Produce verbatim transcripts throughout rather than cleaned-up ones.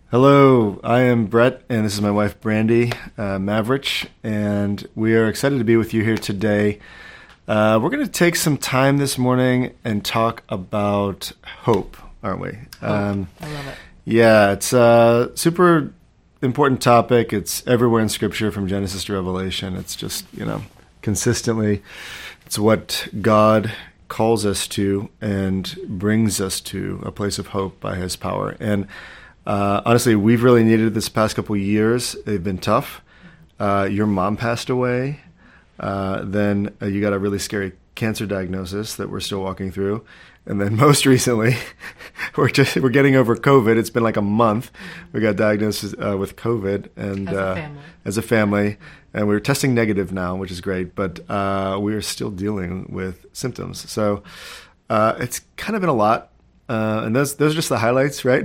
Hello, I am Brett, and this is my wife, Brandy uh, Mavrich, and we are excited to be with you here today. Uh, we're going to take some time this morning and talk about hope, aren't we? Hope. Um, I love it. Yeah, it's a super important topic. It's everywhere in Scripture from Genesis to Revelation. It's just, you know, consistently, it's what God calls us to and brings us to a place of hope by His power. And Uh, honestly, we've really needed it this past couple of years. They've been tough. Uh, your mom passed away. Uh, then uh, you got a really scary cancer diagnosis that we're still walking through. And then most recently, we're just we're getting over COVID. It's been like a month. We got diagnosed uh, with COVID and as a, uh, family. as a family, and we're testing negative now, which is great. But uh, we are still dealing with symptoms. So uh, it's kind of been a lot. Uh, and those those are just the highlights, right?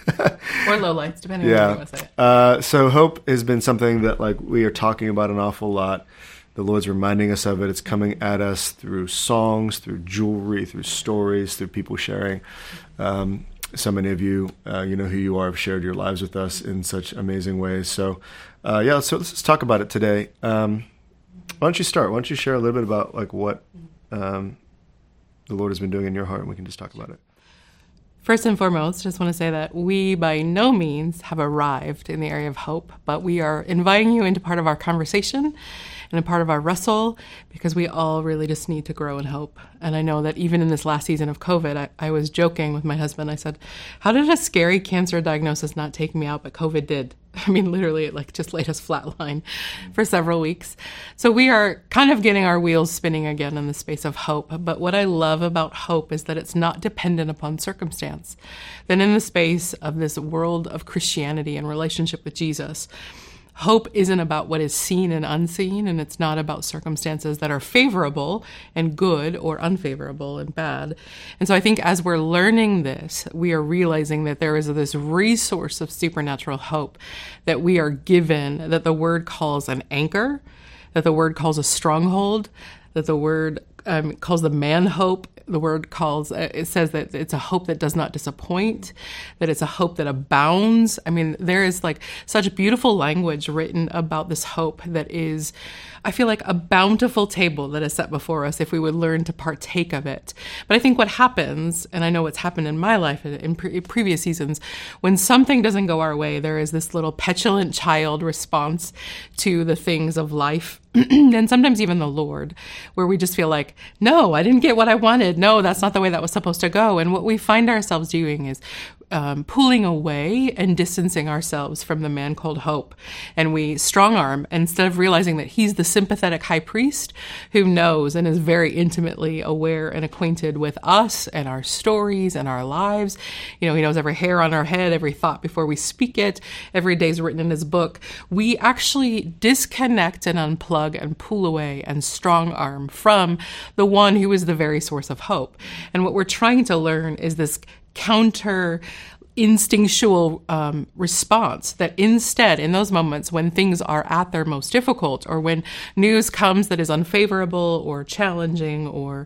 Or lowlights, depending yeah. on how you want to say it. Uh, so hope has been something that like we are talking about an awful lot. The Lord's reminding us of it. It's coming at us through songs, through jewelry, through stories, through people sharing. Um, so many of you, uh, you know who you are, have shared your lives with us in such amazing ways. So uh, yeah, so let's, let's talk about it today. Um, why don't you start? Why don't you share a little bit about like what um, the Lord has been doing in your heart, and we can just talk about it. First and foremost, just want to say that we by no means have arrived in the area of hope, but we are inviting you into part of our conversation and a part of our wrestle, because we all really just need to grow in hope. And I know that even in this last season of COVID, I, I was joking with my husband. I said, how did a scary cancer diagnosis not take me out, but COVID did? I mean, literally, it like just laid us flatline for several weeks. So we are kind of getting our wheels spinning again in the space of hope. But what I love about hope is that it's not dependent upon circumstance. Then in the space of this world of Christianity and relationship with Jesus, hope isn't about what is seen and unseen, and it's not about circumstances that are favorable and good or unfavorable and bad. And so I think as we're learning this, we are realizing that there is this resource of supernatural hope that we are given, that the Word calls an anchor, that the Word calls a stronghold, that the Word um, calls the man hope. The Word calls, uh, it says that it's a hope that does not disappoint, that it's a hope that abounds. I mean, there is like such beautiful language written about this hope that is, I feel like, a bountiful table that is set before us if we would learn to partake of it. But I think what happens, and I know what's happened in my life in, in pre- previous seasons, when something doesn't go our way, there is this little petulant child response to the things of life. And sometimes even the Lord, where we just feel like, no, I didn't get what I wanted. No, that's not the way that was supposed to go. And what we find ourselves doing is um, pulling away and distancing ourselves from the man called hope. And we strong arm instead of realizing that he's the sympathetic high priest who knows and is very intimately aware and acquainted with us and our stories and our lives. You know, he knows every hair on our head, every thought before we speak it. Every day is written in his book. We actually disconnect and unplug and pull away and strong arm from the one who is the very source of hope. And what we're trying to learn is this counter instinctual um, response that instead, in those moments when things are at their most difficult, or when news comes that is unfavorable or challenging or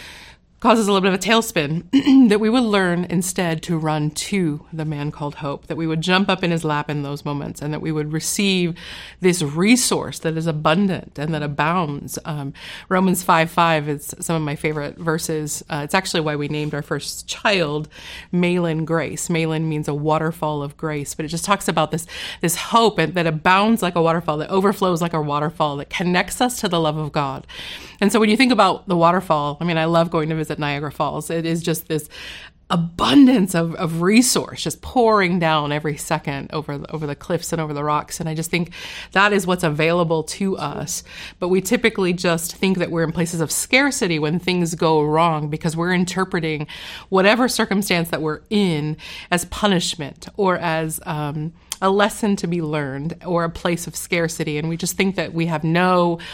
causes a little bit of a tailspin, that we would learn instead to run to the man called hope, that we would jump up in his lap in those moments, and that we would receive this resource that is abundant and that abounds. Um, Romans five five is some of my favorite verses. Uh, it's actually why we named our first child Malin Grace. Malin means a waterfall of grace, but it just talks about this, this hope that abounds like a waterfall, that overflows like a waterfall, that connects us to the love of God. And so when you think about the waterfall, I mean, I love going to visit Niagara Falls. It is just this abundance of, of resource just pouring down every second over the, over the cliffs and over the rocks. And I just think that is what's available to us. But we typically just think that we're in places of scarcity when things go wrong, because we're interpreting whatever circumstance that we're in as punishment or as um, a lesson to be learned or a place of scarcity. And we just think that we have no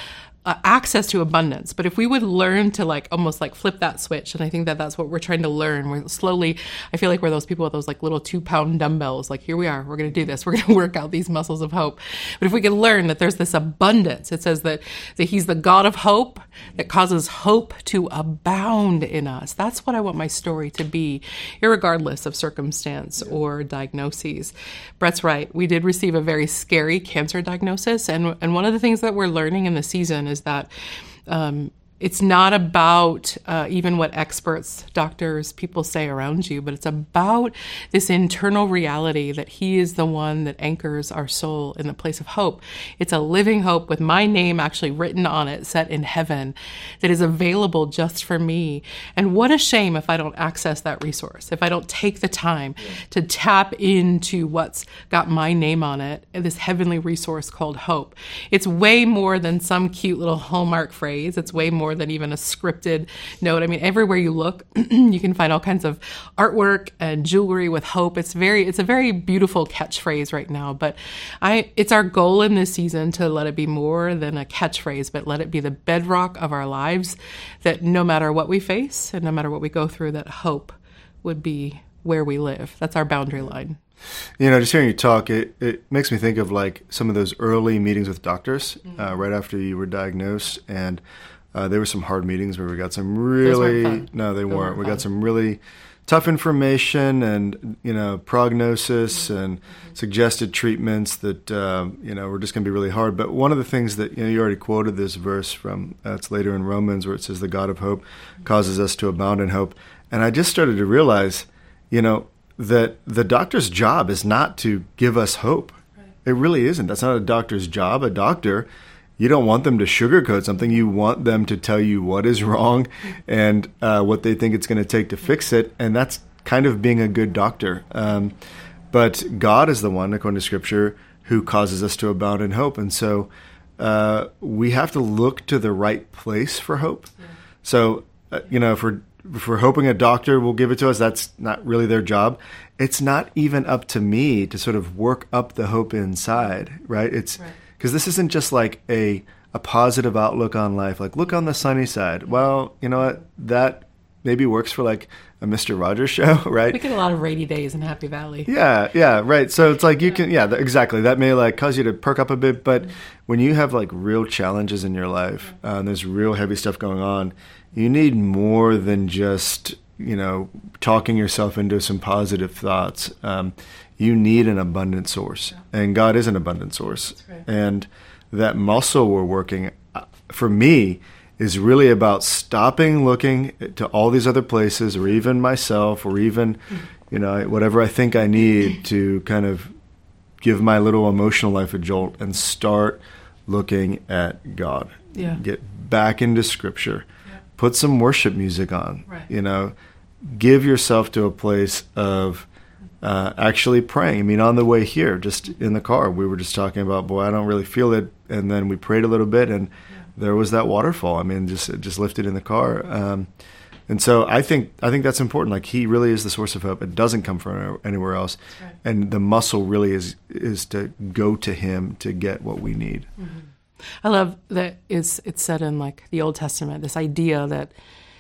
uh, access to abundance. But if we would learn to like almost like flip that switch, and I think that that's what we're trying to learn. We're slowly, I feel like we're those people with those like little two pound dumbbells. Like, here we are, we're going to do this. We're going to work out these muscles of hope. But if we can learn that there's this abundance, it says that, that he's the God of hope that causes hope to abound in us. That's what I want my story to be, irregardless of circumstance or diagnoses. Brett's right. We did receive a very scary cancer diagnosis. And, and one of the things that we're learning in the season is that um, it's not about uh, even what experts, doctors, people say around you, but it's about this internal reality that he is the one that anchors our soul in the place of hope. It's a living hope with my name actually written on it, set in heaven, that is available just for me. And what a shame if I don't access that resource, if I don't take the time yeah. to tap into what's got my name on it, this heavenly resource called hope. It's way more than some cute little Hallmark phrase. It's way more than even a scripted note. I mean, everywhere you look, you can find all kinds of artwork and jewelry with hope. It's very, it's a very beautiful catchphrase right now. But I, it's our goal in this season to let it be more than a catchphrase, but let it be the bedrock of our lives. That no matter what we face and no matter what we go through, that hope would be where we live. That's our boundary line. You know, just hearing you talk, it, it makes me think of like some of those early meetings with doctors mm-hmm. uh, right after you were diagnosed. And Uh, there were some hard meetings where we got some really, no, they Those weren't. weren't we fun. got some really tough information and, you know, prognosis and mm-hmm. suggested treatments that, um, you know, were just going to be really hard. But one of the things that, you know, you already quoted this verse from, uh, it's later in Romans where it says the God of hope causes us to abound in hope. And I just started to realize, you know, that the doctor's job is not to give us hope. Right. It really isn't. That's not a doctor's job. A doctor, you don't want them to sugarcoat something. You want them to tell you what is wrong and uh, what they think it's going to take to fix it. And that's kind of being a good doctor. Um, but God is the one, according to Scripture, who causes us to abound in hope. And so uh, we have to look to the right place for hope. Yeah. So, uh, you know, if we're, if we're hoping a doctor will give it to us, that's not really their job. It's not even up to me to sort of work up the hope inside, right? It's right. Because this isn't just like a a positive outlook on life. Like, look on the sunny side. Well, you know what? That maybe works for like a Mister Rogers show, right? We get a lot of rainy days in Happy Valley. Yeah, yeah, right. So it's like you can, yeah, exactly. That may like cause you to perk up a bit. But mm-hmm. when you have like real challenges in your life uh, and there's real heavy stuff going on, you need more than just, you know, talking yourself into some positive thoughts. Um, You need an abundant source, and God is an abundant source. Right. And that muscle we're working, for me, is really about stopping looking to all these other places, or even myself, or even, you know, whatever I think I need to kind of give my little emotional life a jolt, and start looking at God. Yeah. Get back into Scripture. Yeah. Put some worship music on. Right. You know, give yourself to a place of Uh, actually praying. I mean, on the way here, just in the car, we were just talking about, boy, I don't really feel it. And then we prayed a little bit, and yeah. there was that waterfall. I mean, just it just lifted in the car. Um, and so I think I think that's important. Like, he really is the source of hope. It doesn't come from anywhere else. Right. And the muscle really is is to go to him to get what we need. Mm-hmm. I love that it's, it's said in like the Old Testament, this idea that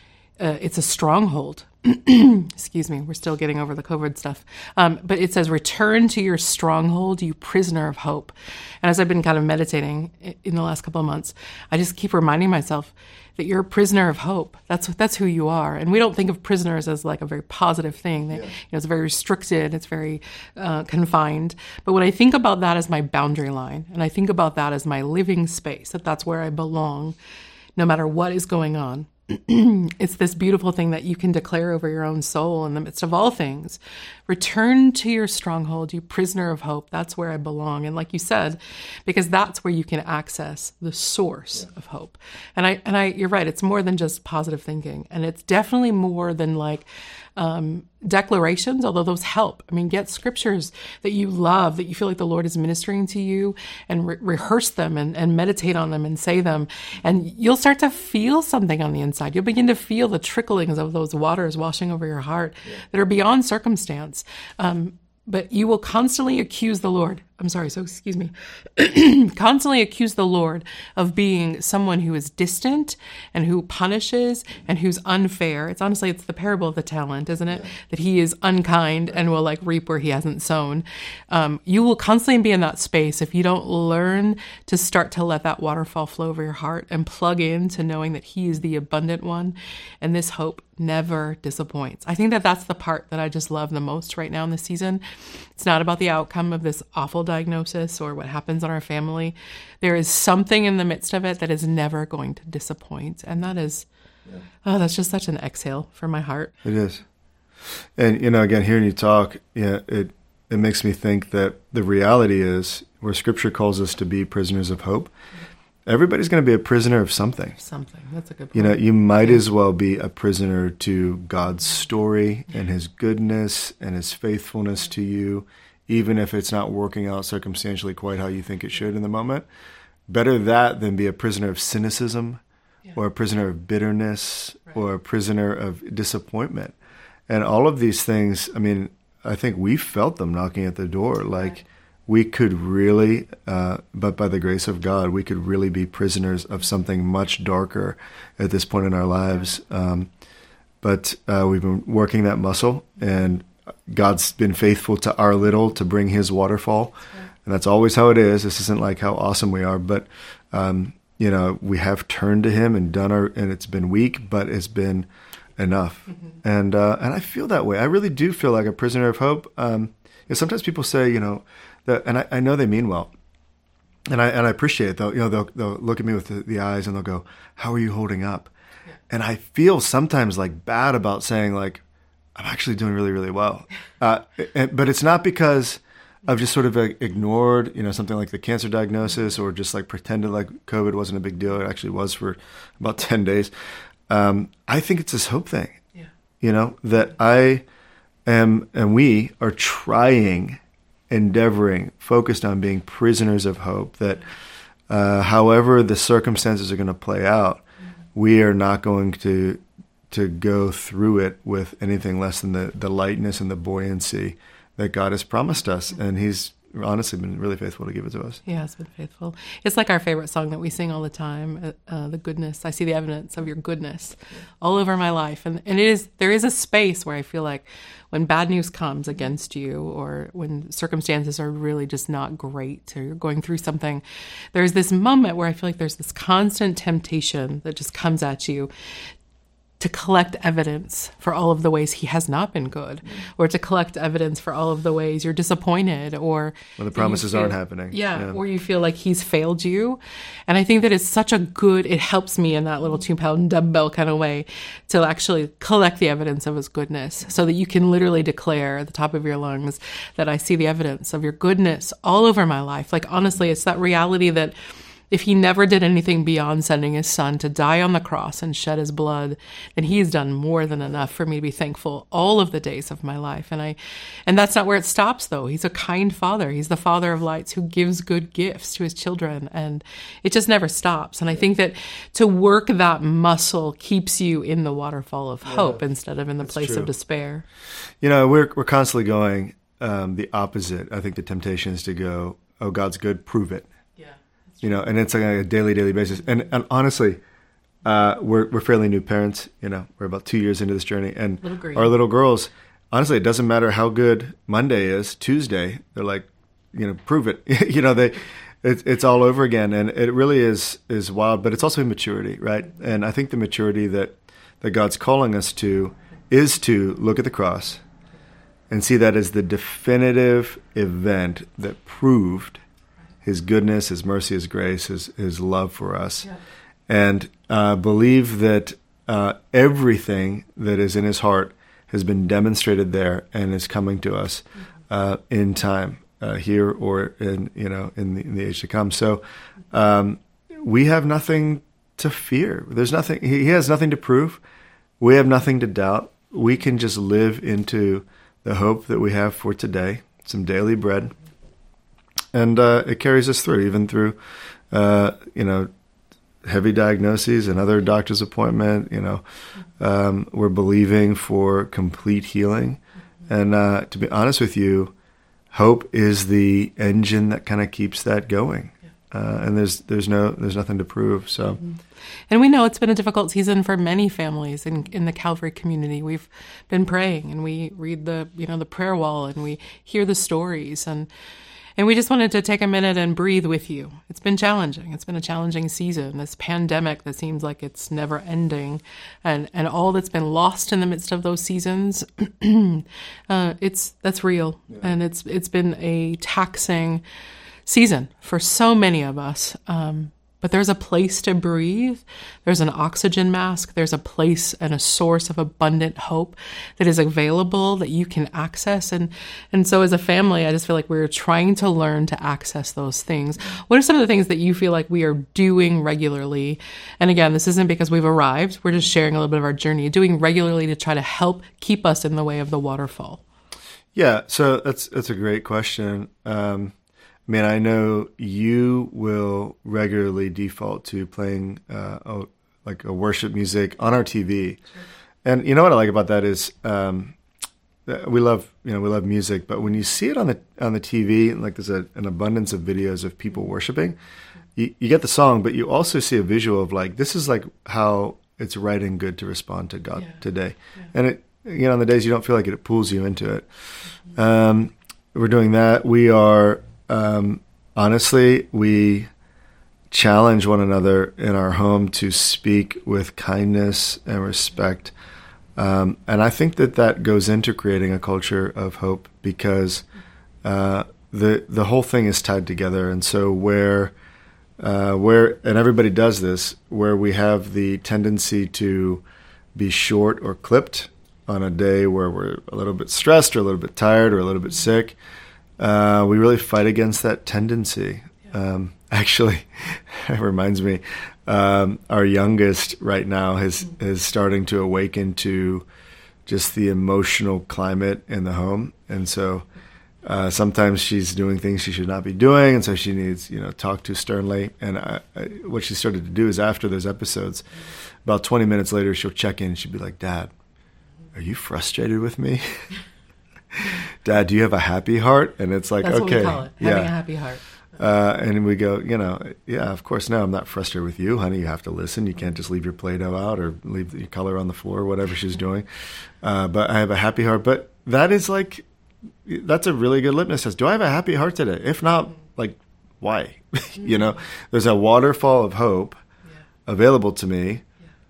uh, it's a stronghold. Excuse me, we're still getting over the COVID stuff. Um, but it says, return to your stronghold, you prisoner of hope. And as I've been kind of meditating in the last couple of months, I just keep reminding myself that you're a prisoner of hope. That's that's who you are. And we don't think of prisoners as like a very positive thing. That, yeah. you know, it's very restricted, it's very uh, confined. But when I think about that as my boundary line, and I think about that as my living space, that that's where I belong, no matter what is going on, it's this beautiful thing that you can declare over your own soul in the midst of all things. Return to your stronghold, you prisoner of hope. That's where I belong. And like you said, because that's where you can access the source yeah. of hope. And I, and I, you're right. It's more than just positive thinking. And it's definitely more than like, um, declarations, although those help. I mean, get scriptures that you love, that you feel like the Lord is ministering to you, and re- rehearse them and, and meditate on them and say them. And you'll start to feel something on the inside. You'll begin to feel the tricklings of those waters washing over your heart yeah. that are beyond circumstance. Um, but you will constantly accuse the Lord I'm sorry, so excuse me, constantly accuse the Lord of being someone who is distant and who punishes and who's unfair. It's honestly, it's the parable of the talent, isn't it? Yeah. That he is unkind and will like reap where he hasn't sown. Um, you will constantly be in that space if you don't learn to start to let that waterfall flow over your heart and plug into knowing that he is the abundant one. And this hope never disappoints. I think that that's the part that I just love the most right now in this season. It's not about the outcome of this awful diagnosis or what happens in our family. There is something in the midst of it that is never going to disappoint. And that is, yeah. oh, that's just such an exhale for my heart. It is. And, you know, again, hearing you talk, yeah, it, it makes me think that the reality is where Scripture calls us to be prisoners of hope, everybody's going to be a prisoner of something. Something. That's a good point. You know, you might as well be a prisoner to God's story and his goodness and his faithfulness to you, even if it's not working out circumstantially quite how you think it should in the moment. Better that than be a prisoner of cynicism yeah. or a prisoner of bitterness right. or a prisoner of disappointment. And all of these things, I mean, I think we felt them knocking at the door. Like, right. we could really, uh, but by the grace of God, we could really be prisoners of something much darker at this point in our lives. Um, but uh, we've been working that muscle, and God's been faithful to our little to bring his waterfall. And that's always how it is. This isn't like how awesome we are, but, um, you know, we have turned to him and done our, and it's been weak, but it's been enough. Mm-hmm. And, uh, and I feel that way. I really do feel like a prisoner of hope. Um, you know, sometimes people say, you know, that, and I, I know they mean well, and I, and I appreciate it though. You know, they'll, they'll look at me with the, the eyes and they'll go, how are you holding up? Yeah. And I feel sometimes like bad about saying like, I'm actually doing really, really well. Uh, and, but it's not because I've just sort of ignored, you know, something like the cancer diagnosis or just like pretended like COVID wasn't a big deal. It actually was for about ten days. Um, I think it's this hope thing, yeah. you know, that I am, and we are trying, endeavoring, focused on being prisoners of hope, that uh, however the circumstances are going to play out, mm-hmm. we are not going to to go through it with anything less than the, the lightness and the buoyancy that God has promised us. And he's honestly been really faithful to give it to us. He has been faithful. It's like our favorite song that we sing all the time, uh, the goodness. I see the evidence of your goodness all over my life. And, and it is there is a space where I feel like when bad news comes against you or when circumstances are really just not great or you're going through something, there's this moment where I feel like there's this constant temptation that just comes at you to collect evidence for all of the ways he has not been good, or to collect evidence for all of the ways you're disappointed, or when the promises feel, aren't happening. Yeah, yeah, or you feel like he's failed you. And I think that it's such a good, it helps me in that little two-pound dumbbell kind of way to actually collect the evidence of his goodness so that you can literally declare at the top of your lungs that I see the evidence of your goodness all over my life. Like, honestly, it's that reality that if he never did anything beyond sending his son to die on the cross and shed his blood, then he's done more than enough for me to be thankful all of the days of my life. And I, and that's not where it stops, though. He's a kind father. He's the Father of lights who gives good gifts to his children, and it just never stops. And I think that to work that muscle keeps you in the waterfall of hope yeah, instead of in the place true. of despair. You know, we're we're constantly going um, the opposite. I think the temptation is to go, "Oh, God's good, prove it." You know, and it's like a daily, daily basis. And, and honestly, uh, we're we're fairly new parents. You know, we're about two years into this journey, and little our little girls. Honestly, it doesn't matter how good Monday is. Tuesday, they're like, you know, prove it. you know, they, it's it's all over again, and it really is is wild. But it's also maturity, right? And I think the maturity that that God's calling us to is to look at the cross and see that as the definitive event that proved his goodness, his mercy, his grace, his his love for us, yeah. and uh, believe that uh, everything that is in his heart has been demonstrated there and is coming to us uh, in time, uh, here or in you know in the, in the age to come. So um, we have nothing to fear. There's nothing. He, he has nothing to prove. We have nothing to doubt. We can just live into the hope that we have for today, some daily bread. And uh, it carries us through, even through, uh, you know, heavy diagnoses, another doctor's appointment. You know, um, we're believing for complete healing. And uh, to be honest with you, hope is the engine that kind of keeps that going. Uh, and there's there's no there's nothing to prove. So, mm-hmm. And we know it's been a difficult season for many families in in the Calvary community. We've been praying, and we read the you know the prayer wall, and we hear the stories, and and we just wanted to take a minute and breathe with you. It's been challenging. It's been a challenging season. This pandemic that seems like it's never ending, and and all that's been lost in the midst of those seasons, uh, it's that's real, yeah. And it's it's been a taxing season for so many of us. Um, but there's a place to breathe. There's an oxygen mask. There's a place and a source of abundant hope that is available that you can access. And, and so as a family, I just feel like we're trying to learn to access those things. What are some of the things that you feel like we are doing regularly? And again, this isn't because we've arrived. We're just sharing a little bit of our journey, doing regularly to try to help keep us in the way of the waterfall. Yeah. So that's, that's a great question. Um, I mean, I know you will regularly default to playing uh, a, like a worship music on our T V, sure. And you know what I like about that is um, we love you know we love music, but when you see it on the on the T V, like there's a, an abundance of videos of people worshiping, you, you get the song, but you also see a visual of like this is like how it's right and good to respond to God yeah. today, yeah. And it you know on the days you don't feel like it, it pulls you into it. Mm-hmm. Um, we're doing that. We are. Um, honestly, we challenge one another in our home to speak with kindness and respect. Um, and I think that that goes into creating a culture of hope because uh, the the whole thing is tied together. And so where, uh, where and everybody does this, where we have the tendency to be short or clipped on a day where we're a little bit stressed or a little bit tired or a little bit sick, Uh, we really fight against that tendency. Um, actually, it reminds me, um, our youngest right now is, is starting to awaken to just the emotional climate in the home. And so uh, sometimes she's doing things she should not be doing, and so she needs, you know, talked to sternly. And I, I, what she started to do is after those episodes, about twenty minutes later, she'll check in and she'd be like, "Dad, are you frustrated with me?" "Dad, do you have a happy heart?" And it's like, That's okay, what we call it, having yeah. a happy heart. Uh, and we go, you know, yeah, of course, no, I'm not frustrated with you, honey. You have to listen. You can't just leave your Play-Doh out or leave your color on the floor, whatever she's doing. Uh, but I have a happy heart. But that is like, that's a really good litmus test. Do I have a happy heart today? If not, like, why? You know, there's a waterfall of hope yeah. available to me.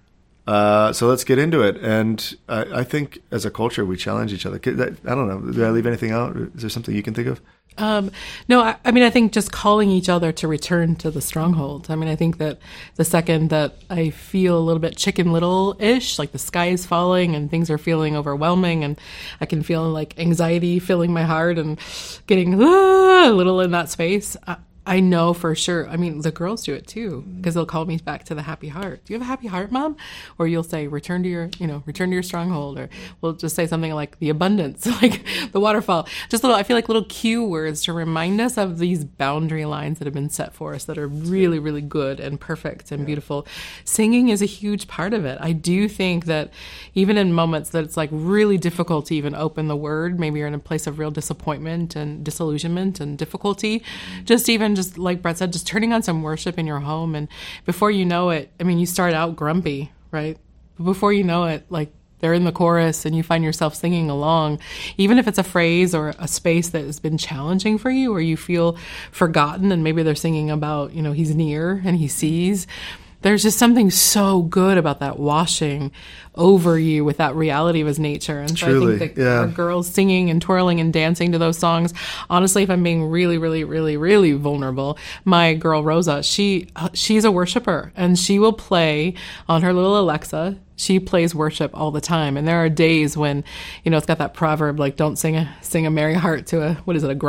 Uh, so let's get into it. And I, I think as a culture, we challenge each other. I don't know. Did I leave anything out? Is there something you can think of? Um, no, I, I mean, I think just calling each other to return to the stronghold. I mean, I think that the second that I feel a little bit Chicken Little-ish, like the sky is falling and things are feeling overwhelming and I can feel like anxiety filling my heart and getting ah, a little in that space, I, I know for sure. I mean, the girls do it too, because they'll call me back to the happy heart. "Do you have a happy heart, Mom?" Or you'll say, "Return to your, you know, return to your stronghold." Or we'll just say something like the abundance, like the waterfall. Just little, I feel like little cue words to remind us of these boundary lines that have been set for us that are really, really good and perfect and beautiful. Singing is a huge part of it. I do think that even in moments that it's like really difficult to even open the word, maybe you're in a place of real disappointment and disillusionment and difficulty, just even just like Brett said, just turning on some worship in your home. And before you know it, I mean, you start out grumpy, right? But before you know it, like they're in the chorus and you find yourself singing along, even if it's a phrase or a space that has been challenging for you or you feel forgotten and maybe they're singing about, you know, he's near and he sees. There's just something so good about that washing over you with that reality of his nature. And so Truly, I think that yeah. our girls singing and twirling and dancing to those songs, honestly, if I'm being really, really, really, really vulnerable, my girl Rosa, she she's a worshiper and she will play on her little Alexa. She plays worship all the time. And there are days when, you know, it's got that proverb, like, don't sing a sing a merry heart to a, what is it, a grumpy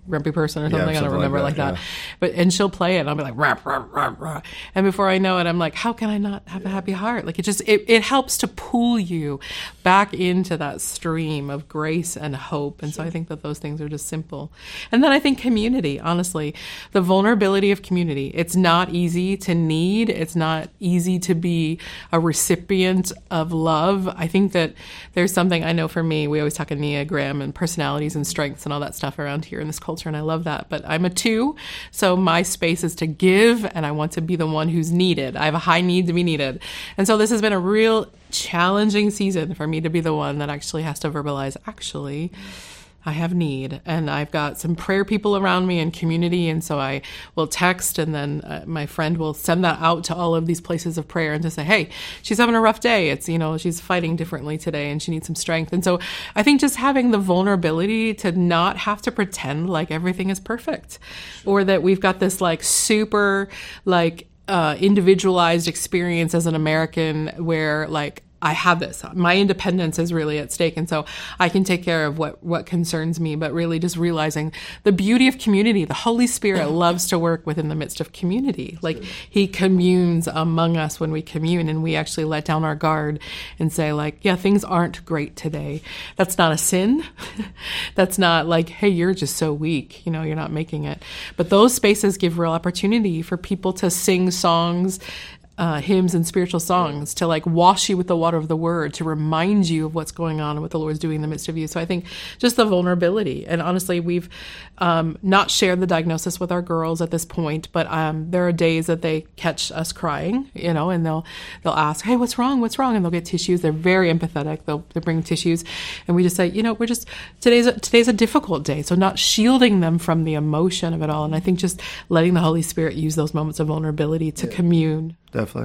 grumpy person or Yeah, something. I don't something like remember that, like that. yeah. But and she'll play it and I'll be like, rah, rah, rah, rah. And before I know it, I'm like, how can I not have a happy heart? Like it just, it, it helps to pull you back into that stream of grace and hope. And so I think that those things are just simple. And then I think community, honestly, the vulnerability of community. It's not easy to need. It's not easy to be a recipient of love. I think that there's something, I know for me, we always talk Enneagram and personalities and strengths and all that stuff around here in this culture, and I love that. But I'm a two, so my space is to give, and I want to be the one who's needed. I have a high need to be needed. And so this has been a real challenging season for me to be the one that actually has to verbalize, actually, I have need, and I've got some prayer people around me and community, and so I will text, and then uh, my friend will send that out to all of these places of prayer and to say, hey, she's having a rough day. It's, you know, she's fighting differently today and she needs some strength. And so I think just having the vulnerability to not have to pretend like everything is perfect or that we've got this like super like uh, individualized experience as an American where like I have this. My independence is really at stake. And so I can take care of what, what concerns me, but really just realizing the beauty of community. The Holy Spirit loves to work within the midst of community. Like he communes among us when we commune, and we actually let down our guard and say like, yeah, things aren't great today. That's not a sin. That's not like, hey, you're just so weak. You know, you're not making it. But those spaces give real opportunity for people to sing songs, Uh, hymns and spiritual songs to like wash you with the water of the word, to remind you of what's going on and what the Lord's doing in the midst of you. So I think just the vulnerability. And honestly, we've um, not shared the diagnosis with our girls at this point, but um, there are days that they catch us crying, you know, and they'll they'll ask, hey, what's wrong? What's wrong? And they'll get tissues. They're very empathetic. They'll, they'll bring tissues. And we just say, you know, we're just, today's a, today's a difficult day. So not shielding them from the emotion of it all. And I think just letting the Holy Spirit use those moments of vulnerability to yeah. commune. Definitely.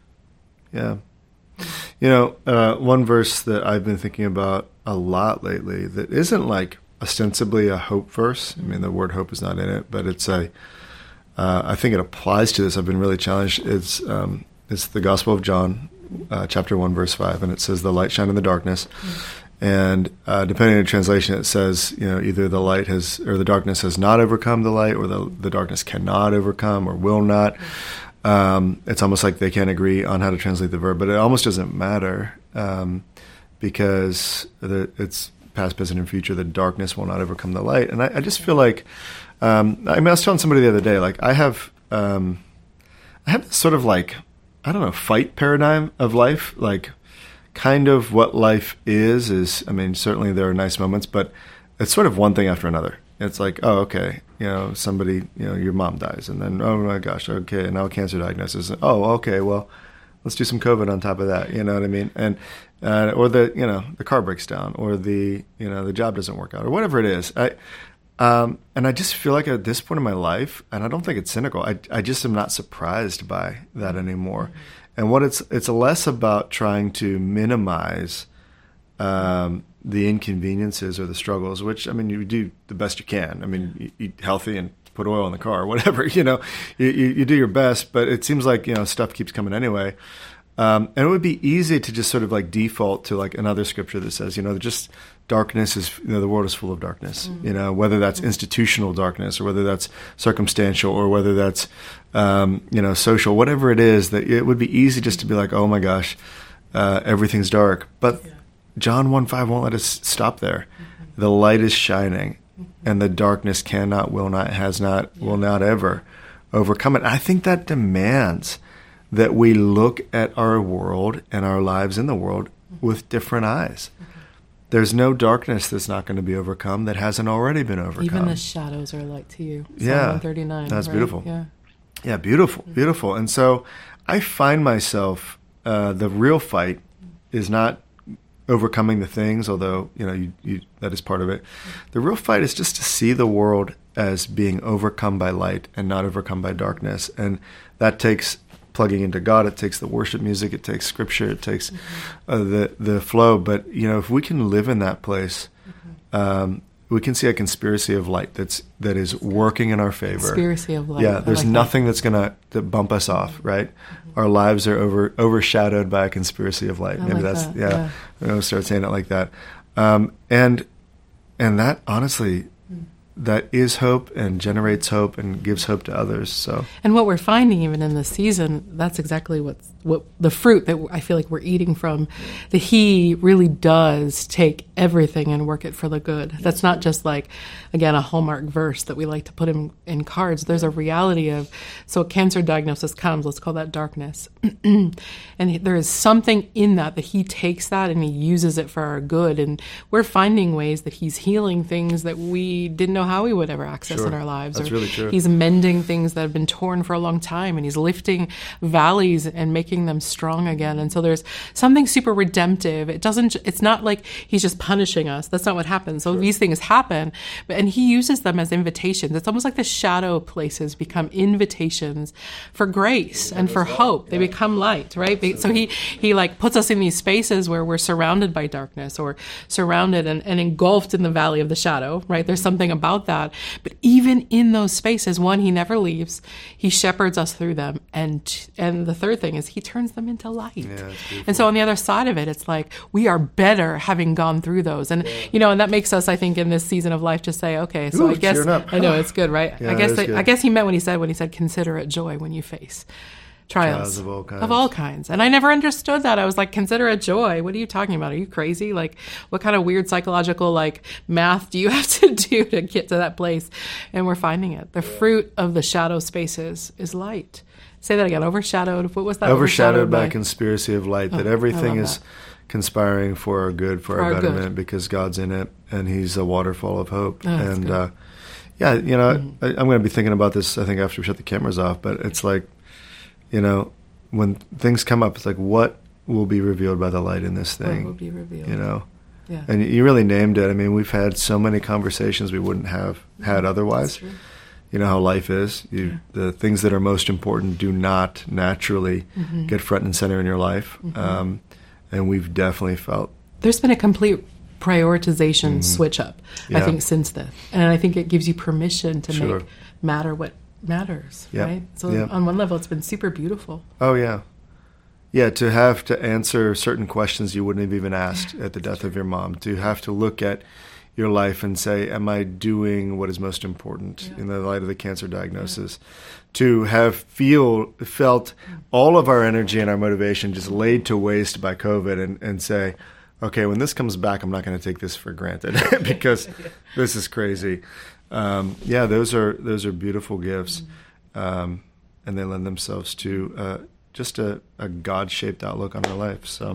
Yeah. You know, uh, one verse that I've been thinking about a lot lately that isn't like ostensibly a hope verse. I mean, the word hope is not in it, but it's a, uh, I think it applies to this. I've been really challenged. It's, um, it's the Gospel of John, uh, chapter one, verse five, and it says, the light shine in the darkness. Mm-hmm. And uh, depending on the translation, it says, you know, either the light has, or the darkness has not overcome the light, or the, the darkness cannot overcome or will not. Mm-hmm. Um, it's almost like they can't agree on how to translate the verb, but it almost doesn't matter um, because the, it's past, present, and future. The darkness will not overcome the light. And I, I just feel like, um, I mean, I was telling somebody the other day, like I have, um, I have this sort of like, I don't know, fight paradigm of life. Like kind of what life is, is, I mean, certainly there are nice moments, but it's sort of one thing after another. It's like, oh, okay, you know, somebody, you know, your mom dies, and then, oh my gosh, okay, now a cancer diagnosis. Oh, okay, well, let's do some COVID on top of that. You know what I mean? And uh, or the, you know, the car breaks down, or the, you know, the job doesn't work out, or whatever it is. I, um, and I just feel like at this point in my life, and I don't think it's cynical. I, I just am not surprised by that anymore. Mm-hmm. And what it's, it's less about trying to minimize. Um, the inconveniences or the struggles, which, I mean, you do the best you can. I mean, you eat healthy and put oil in the car or whatever, you know, you, you, you do your best, but it seems like, you know, stuff keeps coming anyway. Um, and it would be easy to just sort of like default to like another scripture that says, you know, just darkness is, you know, the world is full of darkness, mm-hmm. you know, whether that's institutional darkness or whether that's circumstantial or whether that's, um, you know, social, whatever it is, that it would be easy just to be like, oh my gosh, uh, everything's dark. But yeah. John one five won't let us stop there. Mm-hmm. The light is shining, mm-hmm. and the darkness cannot, will not, has not, yeah. will not ever overcome it. I think that demands that we look at our world and our lives in the world mm-hmm. with different eyes. Mm-hmm. There's no darkness that's not going to be overcome that hasn't already been overcome. Even the shadows are light to you. Psalm yeah, one thirty-nine. That's right? beautiful. Yeah, yeah, beautiful, mm-hmm. beautiful. And so I find myself, uh, the real fight is not overcoming the things, although, you know, you, you, that is part of it. The real fight is just to see the world as being overcome by light and not overcome by darkness. And that takes plugging into God. It takes the worship music. It takes scripture. It takes mm-hmm. uh, the, the flow. But, you know, if we can live in that place, mm-hmm. um, we can see a conspiracy of light that's, that is working in our favor. Conspiracy of light. Yeah, there's like nothing that. that's going to bump us off, right? Mm-hmm. Our lives are over overshadowed by a conspiracy of light. I Maybe like that's, that. yeah, yeah. I'm going to start saying it like that. Um, and and that, honestly, mm. that is hope and generates hope and gives hope to others. So, and what we're finding even in this season, that's exactly what's, what the fruit that I feel like we're eating from, that he really does take everything and work it for the good. That's not just like, again, a Hallmark verse that we like to put in, in cards. There's a reality of, so a cancer diagnosis comes, let's call that darkness. And there is something in that, that he takes that and he uses it for our good. And we're finding ways that he's healing things that we didn't know how we would ever access Sure. in our lives. That's or really true. He's mending things that have been torn for a long time, and he's lifting valleys and making them strong again. And so there's something super redemptive. It doesn't, it's not like he's just punishing us. That's not what happens. So sure. These things happen, but, and he uses them as invitations. It's almost like the shadow places become invitations for grace and for hope. They become light, right? So he, he like puts us in these spaces where we're surrounded by darkness or surrounded and, and engulfed in the valley of the shadow, right? There's something about that. But even in those spaces, one, he never leaves. He shepherds us through them. And, and the third thing is he turns them into light. Yeah, and so on the other side of it, it's like we are better having gone through those. And, yeah. you know, and that makes us, I think, in this season of life, just say, okay, so Ooh, I guess, I know it's good, right? Yeah, I guess, that, I guess he meant when he said, when he said, consider it joy when you face trials, trials of all kinds. Of all kinds. And I never understood that. I was like, consider it joy. What are you talking about? Are you crazy? Like, what kind of weird psychological, like, math do you have to do to get to that place? And we're finding it. The yeah. fruit of the shadow spaces is light. Say that again. Overshadowed. What was that? Overshadowed, Overshadowed by, by conspiracy of light. Oh, that everything is that. conspiring for our good, for, for our, our betterment, good. Because God's in it, and He's a waterfall of hope. Oh, and uh, yeah, you know, mm-hmm. I, I'm going to be thinking about this, I think, after we shut the cameras off. But it's like, you know, when things come up, it's like, what will be revealed by the light in this thing? What will be revealed? You know, yeah. And you really named it. I mean, we've had so many conversations we wouldn't have had otherwise. That's true. You know how life is. You, yeah. The things that are most important do not naturally mm-hmm. get front and center in your life. Mm-hmm. Um, and we've definitely felt... There's been a complete prioritization mm-hmm. switch up, yeah. I think, since then. And I think it gives you permission to sure. make matter what matters, yep. right? So yep. on one level, it's been super beautiful. Oh, yeah. Yeah, to have to answer certain questions you wouldn't have even asked at the death of your mom. To have to look at your life and say, am I doing what is most important yeah. in the light of the cancer diagnosis? Yeah. To have feel felt all of our energy and our motivation just laid to waste by COVID and, and say, okay, when this comes back, I'm not going to take this for granted because yeah. this is crazy. Um, yeah, those are those are beautiful gifts, um, and they lend themselves to uh, just a, a God-shaped outlook on our life. So,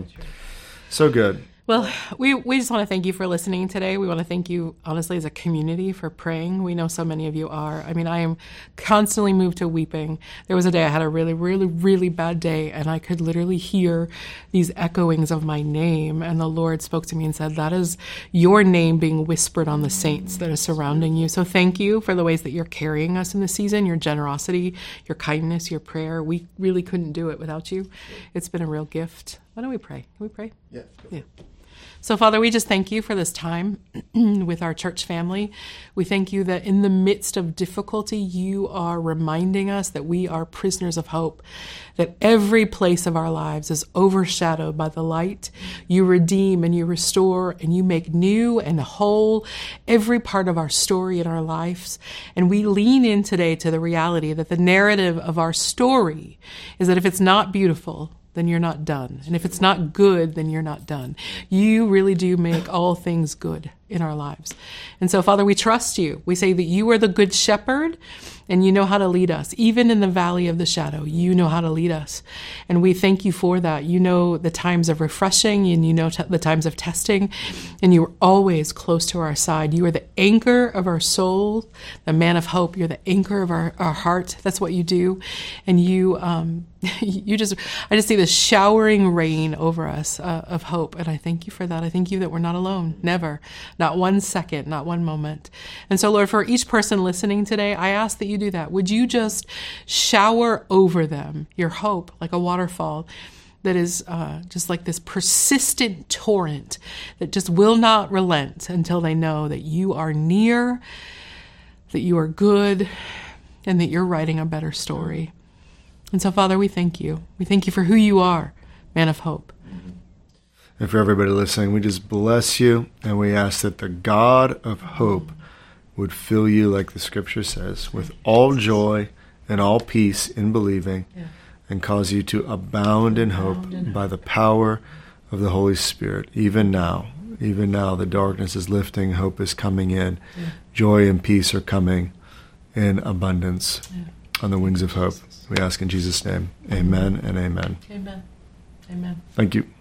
so good. Well, we, we just want to thank you for listening today. We want to thank you, honestly, as a community for praying. We know so many of you are. I mean, I am constantly moved to weeping. There was a day I had a really, really, really bad day, and I could literally hear these echoings of my name. And the Lord spoke to me and said, that is your name being whispered on the saints that are surrounding you. So thank you for the ways that you're carrying us in this season, your generosity, your kindness, your prayer. We really couldn't do it without you. It's been a real gift. Why don't we pray? Can we pray? Yeah. Yeah. So, Father, we just thank you for this time with our church family. We thank you that in the midst of difficulty, you are reminding us that we are prisoners of hope, that every place of our lives is overshadowed by the light. You redeem and you restore and you make new and whole every part of our story in our lives. And we lean in today to the reality that the narrative of our story is that if it's not beautiful, then you're not done. And if it's not good, then you're not done. You really do make all things good in our lives. And so, Father, we trust you. We say that you are the good shepherd and you know how to lead us. Even in the valley of the shadow, you know how to lead us. And we thank you for that. You know the times of refreshing and you know t- the times of testing, and you are always close to our side. You are the anchor of our soul, the man of hope. You're the anchor of our, our heart. That's what you do. And you, um, you just, I just see the showering rain over us uh, of hope. And I thank you for that. I thank you that we're not alone. Never. Not one second, not one moment. And so, Lord, for each person listening today, I ask that you do that. Would you just shower over them your hope like a waterfall that is uh, just like this persistent torrent that just will not relent until they know that you are near, that you are good, and that you're writing a better story. And so, Father, we thank you. We thank you for who you are, man of hope. And for everybody listening, we just bless you, and we ask that the God of hope would fill you, like the scripture says, with all joy and all peace in believing, Yeah. and cause you to abound in hope Abound in hope. by the power of the Holy Spirit. Even now, even now, the darkness is lifting, hope is coming in, Yeah. joy and peace are coming in abundance Yeah. on the wings of hope. We ask in Jesus' name, amen and amen. Amen. Amen. Thank you.